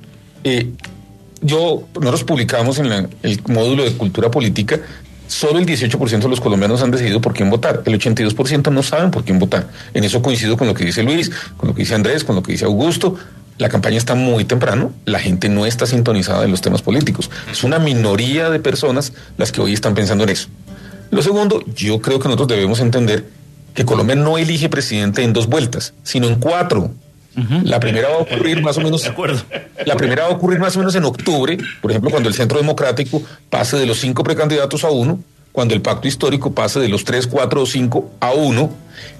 Nosotros publicamos en el módulo de cultura política. Solo el 18% de los colombianos han decidido por quién votar. El 82% no saben por quién votar. En eso coincido con lo que dice Luis, con lo que dice Andrés, con lo que dice Augusto. La campaña está muy temprano, la gente no está sintonizada en los temas políticos. Es una minoría de personas las que hoy están pensando en eso. Lo segundo, yo creo que nosotros debemos entender que Colombia no elige presidente en 2 vueltas, sino en 4. La primera va a ocurrir más o menos. De acuerdo. La primera va a ocurrir más o menos en octubre, por ejemplo, cuando el Centro Democrático pase de los 5 precandidatos a 1, cuando el Pacto Histórico pase de los 3, 4 o 5 a 1,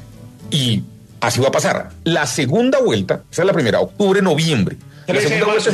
y así va a pasar. La segunda vuelta, esa es la primera, octubre, noviembre. La segunda vuelta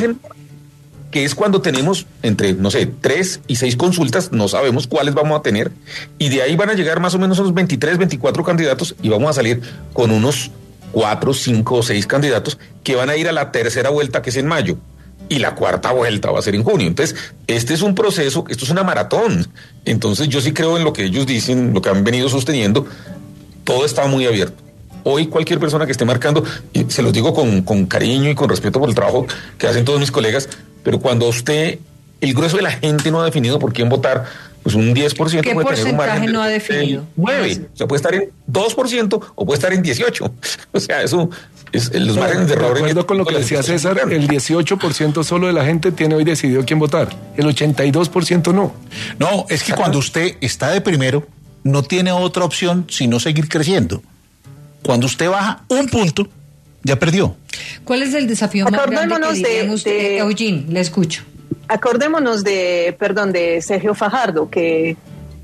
que es cuando tenemos entre, 3 y 6 consultas, no sabemos cuáles vamos a tener, y de ahí van a llegar más o menos unos 23, 24 candidatos, y vamos a salir con unos 4, 5 o 6 candidatos que van a ir a la tercera vuelta, que es en mayo, y la cuarta vuelta va a ser en junio. Entonces, este es un proceso, esto es una maratón. Entonces, yo sí creo en lo que ellos dicen, lo que han venido sosteniendo, todo está muy abierto. Hoy cualquier persona que esté marcando, y se los digo con cariño y con respeto por el trabajo que hacen todos mis colegas, pero cuando el grueso de la gente no ha definido por quién votar, pues un 10% ¿Qué puede tener un margen no ha definido? 9, o sea, puede estar en 2% o puede estar en 18%. O sea, eso es los márgenes de error. De acuerdo con lo que decía César, el 18% solo de la gente tiene hoy decidido quién votar. El 82% no. No, es que cuando usted está de primero, no tiene otra opción sino seguir creciendo. Cuando usted baja un punto, ya perdió. ¿Cuál es el desafío más grande que dirían usted? Eugene, le escucho. Acordémonos de Sergio Fajardo, que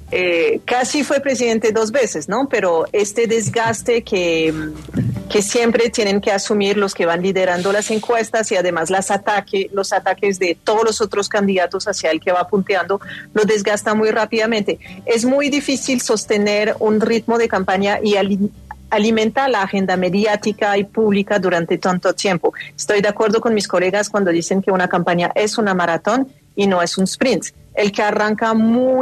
casi fue presidente 2 veces, ¿no? Pero este desgaste que siempre tienen que asumir los que van liderando las encuestas y además los ataques de todos los otros candidatos hacia el que va punteando, lo desgasta muy rápidamente. Es muy difícil sostener un ritmo de campaña y alimenta la agenda mediática y pública durante tanto tiempo. Estoy de acuerdo con mis colegas cuando dicen que una campaña es una maratón y no es un sprint. El que arranca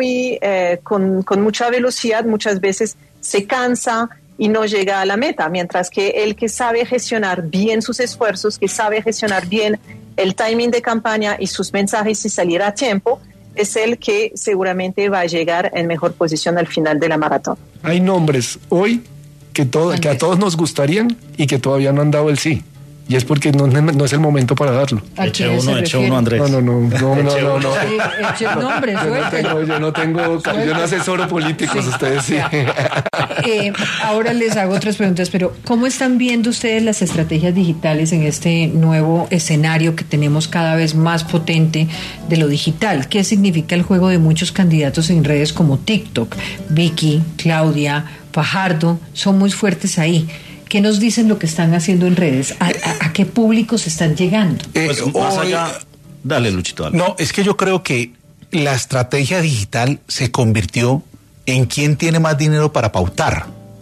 con mucha velocidad muchas veces se cansa y no llega a la meta, mientras que el que sabe gestionar bien sus esfuerzos, que sabe gestionar bien el timing de campaña y sus mensajes y salir a tiempo, es el que seguramente va a llegar en mejor posición al final de la maratón. Hay nombres hoy que a todos nos gustarían y que todavía no han dado el sí. Y es porque no es el momento para darlo. Eche uno, Andrés. No. Eche el nombre, yo no asesoro políticos, ustedes sí. Ahora les hago otras preguntas, pero ¿cómo están viendo ustedes las estrategias digitales en este nuevo escenario que tenemos cada vez más potente de lo digital? ¿Qué significa el juego de muchos candidatos en redes como TikTok? Vicky, Claudia, Fajardo, son muy fuertes ahí. ¿Qué nos dicen lo que están haciendo en redes? ¿A qué públicos están llegando? Pues más allá... Dale, Luchito. Dale. No, es que yo creo que la estrategia digital se convirtió en quién tiene más dinero para pautar.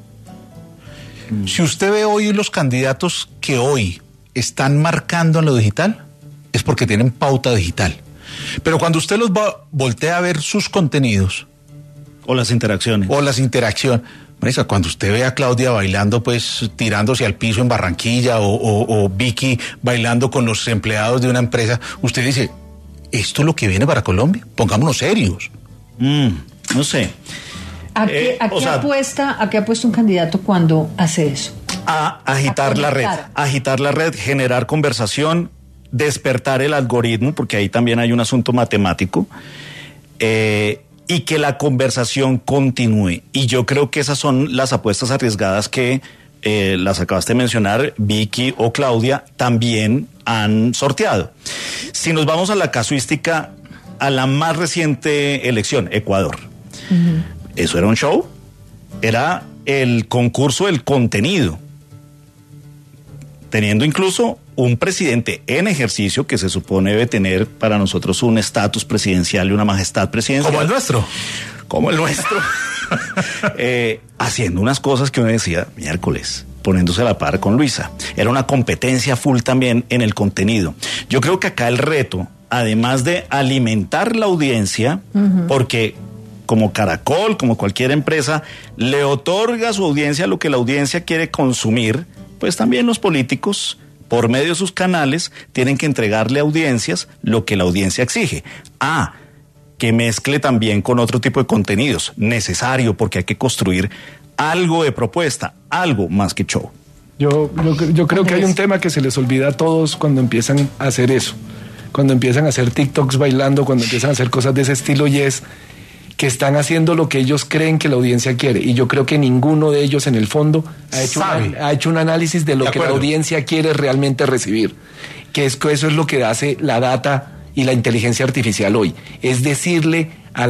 Si usted ve hoy los candidatos que hoy están marcando en lo digital, es porque tienen pauta digital. Pero cuando usted voltea a ver sus contenidos... O las interacciones. Cuando usted ve a Claudia bailando, pues tirándose al piso en Barranquilla o Vicky bailando con los empleados de una empresa, usted dice, ¿esto es lo que viene para Colombia? Pongámonos serios. No sé. ¿A qué apuesta un candidato cuando hace eso? A agitar la red, generar conversación, despertar el algoritmo, porque ahí también hay un asunto matemático, y que la conversación continúe. Y yo creo que esas son las apuestas arriesgadas que las acabaste de mencionar, Vicky o Claudia, también han sorteado. Si nos vamos a la casuística, a la más reciente elección, Ecuador. ¿Eso era un show? Era el concurso del contenido, teniendo incluso un presidente en ejercicio que se supone debe tener para nosotros un estatus presidencial y una majestad presidencial. Como el nuestro. Haciendo unas cosas que uno decía, miércoles, poniéndose a la par con Luisa. Era una competencia full también en el contenido. Yo creo que acá el reto, además de alimentar la audiencia, porque como Caracol, como cualquier empresa, le otorga a su audiencia lo que la audiencia quiere consumir, pues también los políticos, por medio de sus canales, tienen que entregarle a audiencias lo que la audiencia exige. Que mezcle también con otro tipo de contenidos, necesario, porque hay que construir algo de propuesta, algo más que show. Yo creo que hay un tema que se les olvida a todos cuando empiezan a hacer eso, cuando empiezan a hacer TikToks bailando, cuando empiezan a hacer cosas de ese estilo, y es que están haciendo lo que ellos creen que la audiencia quiere. Y yo creo que ninguno de ellos en el fondo ha hecho un análisis de lo que la audiencia quiere realmente recibir. Que eso es lo que hace la data y la inteligencia artificial hoy. Es decirle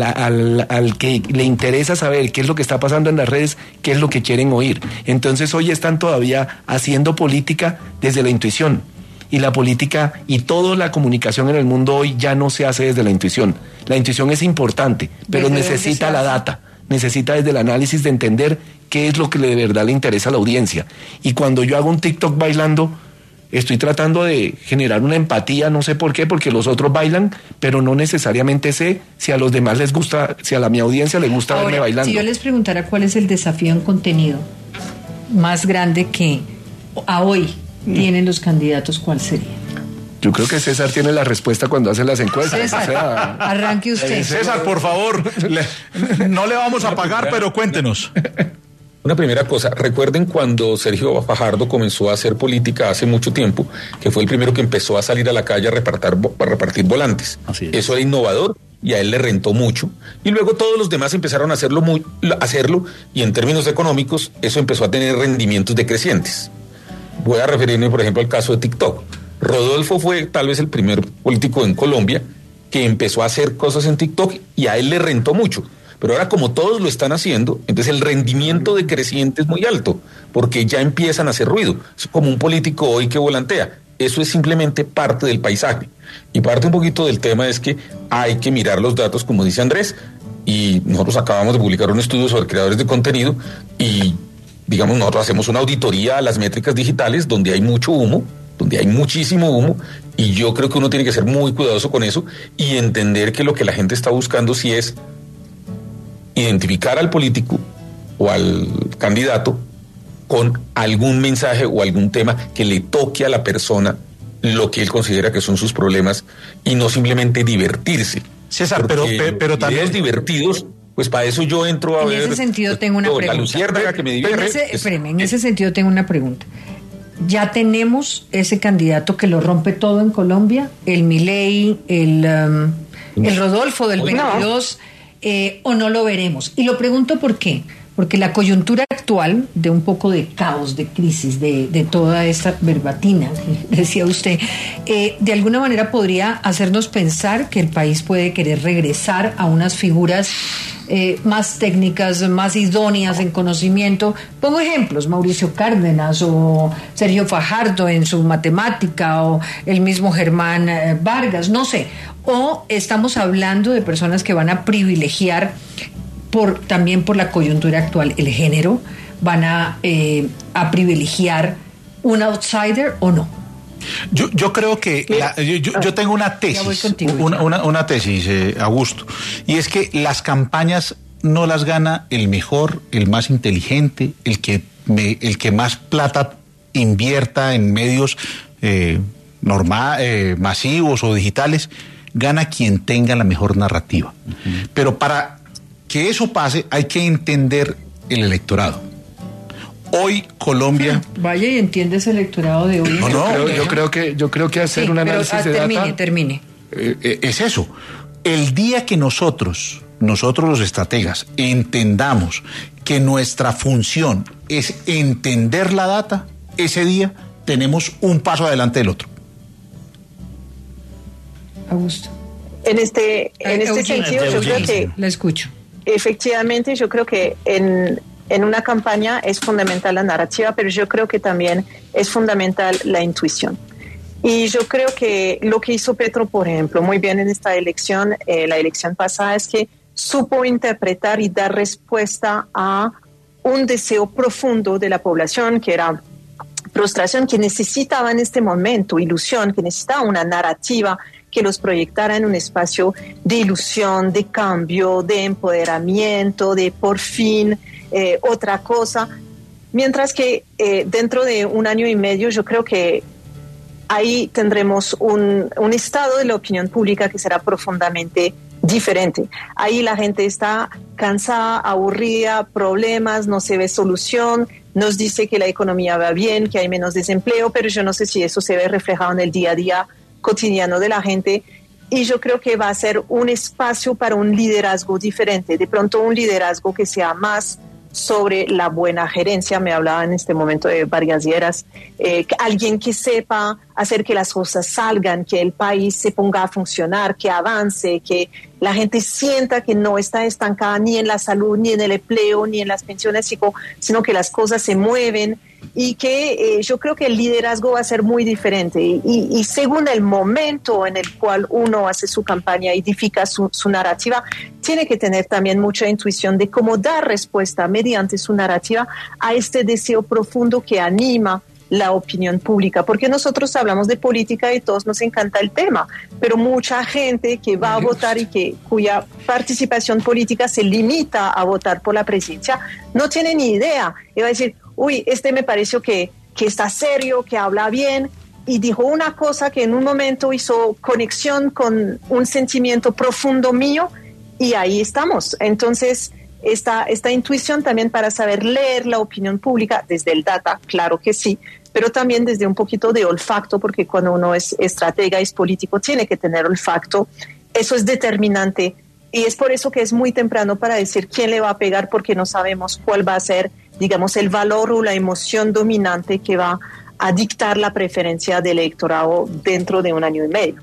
al que le interesa saber qué es lo que está pasando en las redes, qué es lo que quieren oír. Entonces hoy están todavía haciendo política desde la intuición. Y la política y toda la comunicación en el mundo hoy ya no se hace desde la intuición. La intuición es importante, pero necesita la data, necesita desde el análisis de entender qué es lo que de verdad le interesa a la audiencia. Y cuando yo hago un TikTok bailando, estoy tratando de generar una empatía, no sé por qué, porque los otros bailan, pero no necesariamente sé si a los demás les gusta, si a mi audiencia le gusta verme bailando. Si yo les preguntara cuál es el desafío en contenido más grande que a hoy tienen los candidatos, ¿cuál sería? Yo creo que César tiene la respuesta cuando hace las encuestas. César, arranque usted. César, por favor, no le vamos a pagar, pero cuéntenos. Una primera cosa, recuerden cuando Sergio Fajardo comenzó a hacer política hace mucho tiempo, que fue el primero que empezó a salir a la calle a repartir volantes. Eso era innovador y a él le rentó mucho. Y luego todos los demás empezaron a hacerlo y en términos económicos eso empezó a tener rendimientos decrecientes. Voy a referirme, por ejemplo, al caso de TikTok. Rodolfo fue tal vez el primer político en Colombia que empezó a hacer cosas en TikTok y a él le rentó mucho. Pero ahora como todos lo están haciendo, entonces el rendimiento decreciente es muy alto, porque ya empiezan a hacer ruido. Es como un político hoy que volantea. Eso es simplemente parte del paisaje. Y parte un poquito del tema es que hay que mirar los datos, como dice Andrés, y nosotros acabamos de publicar un estudio sobre creadores de contenido y, digamos, nosotros hacemos una auditoría a las métricas digitales donde hay mucho humo, donde hay muchísimo humo, y yo creo que uno tiene que ser muy cuidadoso con eso y entender que lo que la gente está buscando sí es identificar al político o al candidato con algún mensaje o algún tema que le toque a la persona lo que él considera que son sus problemas y no simplemente divertirse. César, pero también los divertidos, pues para eso yo entro a ver. En ese sentido tengo una pregunta. La luciérnaga que me divierte. En ese sentido tengo una pregunta. ¿Ya tenemos ese candidato que lo rompe todo en Colombia? ¿El Milei, el Rodolfo del 22? ¿O no lo veremos? Y lo pregunto ¿por qué? Porque la coyuntura actual de un poco de caos, de crisis, de toda esta verbatina que decía usted, de alguna manera podría hacernos pensar que el país puede querer regresar a unas figuras más técnicas, más idóneas en conocimiento. Pongo ejemplos, Mauricio Cárdenas o Sergio Fajardo en su matemática o el mismo Germán Vargas, no sé. O estamos hablando de personas que van a privilegiar también por la coyuntura actual el género, van a privilegiar un outsider o no. Yo creo que yo tengo una tesis, una tesis, Augusto, y es que las campañas no las gana el mejor, el más inteligente, el que más plata invierta en medios masivos o digitales. gana quien tenga la mejor narrativa. Pero para que eso pase hay que entender el electorado. Hoy Colombia... Vaya y entiende ese electorado de hoy. Yo creo que hacer un análisis de data... Termine. Es eso. El día que nosotros los estrategas entendamos que nuestra función es entender la data, ese día tenemos un paso adelante del otro. Augusto. En este sentido, yo creo que... La escucho. Efectivamente, yo creo que en una campaña es fundamental la narrativa, pero yo creo que también es fundamental la intuición. Y yo creo que lo que hizo Petro, por ejemplo, muy bien en esta elección, la elección pasada, es que supo interpretar y dar respuesta a un deseo profundo de la población, que era frustración, que necesitaba en este momento ilusión, que necesitaba una narrativa que los proyectara en un espacio de ilusión, de cambio, de empoderamiento, de por fin otra cosa. Mientras que dentro de un año y medio yo creo que ahí tendremos un estado de la opinión pública que será profundamente diferente. Ahí la gente está cansada, aburrida, problemas, no se ve solución, nos dice que la economía va bien, que hay menos desempleo, pero yo no sé si eso se ve reflejado en el día a día cotidiano de la gente. Y yo creo que va a ser un espacio para un liderazgo diferente, de pronto un liderazgo que sea más sobre la buena gerencia. Me hablaba en este momento de Vargas Lleras, alguien que sepa hacer que las cosas salgan, que el país se ponga a funcionar, que avance, que la gente sienta que no está estancada ni en la salud, ni en el empleo, ni en las pensiones, sino que las cosas se mueven, y que yo creo que el liderazgo va a ser muy diferente. Y según el momento en el cual uno hace su campaña, edifica su narrativa, tiene que tener también mucha intuición de cómo dar respuesta mediante su narrativa a este deseo profundo que anima la opinión pública, porque nosotros hablamos de política y todos nos encanta el tema, pero mucha gente que va a votar y cuya participación política se limita a votar por la presidencia no tiene ni idea, y va a decir, uy, me pareció que está serio, que habla bien, y dijo una cosa que en un momento hizo conexión con un sentimiento profundo mío, y ahí estamos. Entonces esta intuición también para saber leer la opinión pública desde el data, claro que sí, pero también desde un poquito de olfacto, porque cuando uno es estratega, es político, tiene que tener olfacto. Eso es determinante, y es por eso que es muy temprano para decir quién le va a pegar, porque no sabemos cuál va a ser, digamos, el valor o la emoción dominante que va a dictar la preferencia del electorado dentro de un año y medio.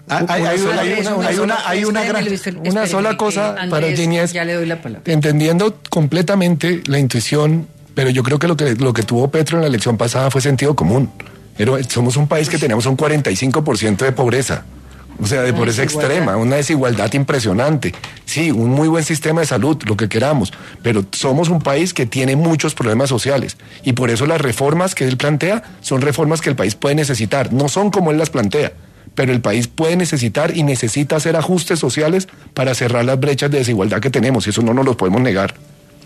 Hay una sola cosa para Ginés. Ya le doy la palabra. Entendiendo completamente la intuición, pero yo creo que lo que tuvo Petro en la elección pasada fue sentido común. Somos un país que tenemos un 45% de pobreza. O sea, de pobreza extrema, una desigualdad impresionante. Sí, un muy buen sistema de salud, lo que queramos, pero somos un país que tiene muchos problemas sociales, y por eso las reformas que él plantea son reformas que el país puede necesitar. No son como él las plantea, pero el país puede necesitar y necesita hacer ajustes sociales para cerrar las brechas de desigualdad que tenemos, y eso no nos lo podemos negar.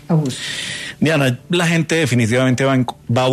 Diana, la gente definitivamente va a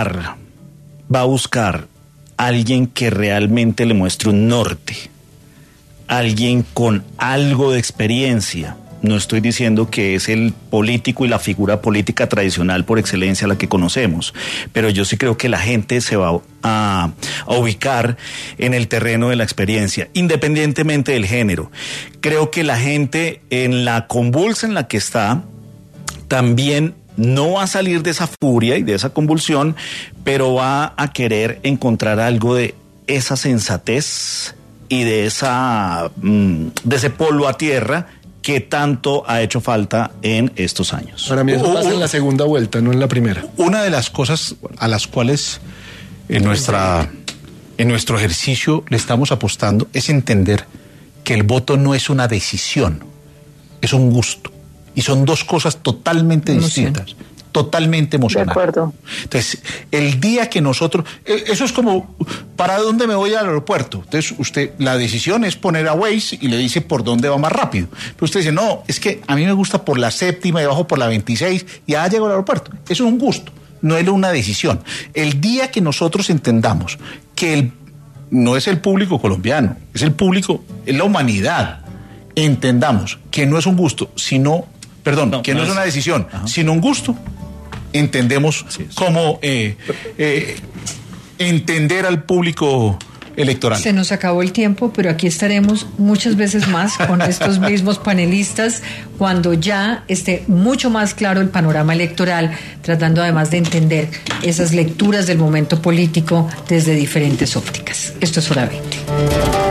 buscar alguien que realmente le muestre un norte, alguien con algo de experiencia. No estoy diciendo que es el político y la figura política tradicional por excelencia la que conocemos, pero yo sí creo que la gente se va a ubicar en el terreno de la experiencia, independientemente del género. Creo que la gente, en la convulsa en la que está, también no va a salir de esa furia y de esa convulsión, pero va a querer encontrar algo de esa sensatez y de ese polvo a tierra que tanto ha hecho falta en estos años. Para mí eso pasa en la segunda vuelta, no en la primera. Una de las cosas a las cuales en nuestro ejercicio le estamos apostando es entender que el voto no es una decisión, es un gusto. Y son dos cosas totalmente distintas, totalmente emocionales. De acuerdo. Entonces, el día que nosotros... Eso es como, ¿para dónde me voy al aeropuerto? Entonces, la decisión es poner a Waze y le dice por dónde va más rápido. Pero usted dice, no, es que a mí me gusta por la 7ª y bajo por la 26 y ya llego al aeropuerto. Eso es un gusto, no es una decisión. El día que nosotros entendamos que no es el público colombiano, es el público, es la humanidad. Entendamos que no es un gusto, sino, perdón, que no es una decisión, sino un gusto. Entendemos cómo entender al público electoral. Se nos acabó el tiempo, pero aquí estaremos muchas veces más con estos mismos panelistas cuando ya esté mucho más claro el panorama electoral, tratando además de entender esas lecturas del momento político desde diferentes ópticas. Esto es Hora 20.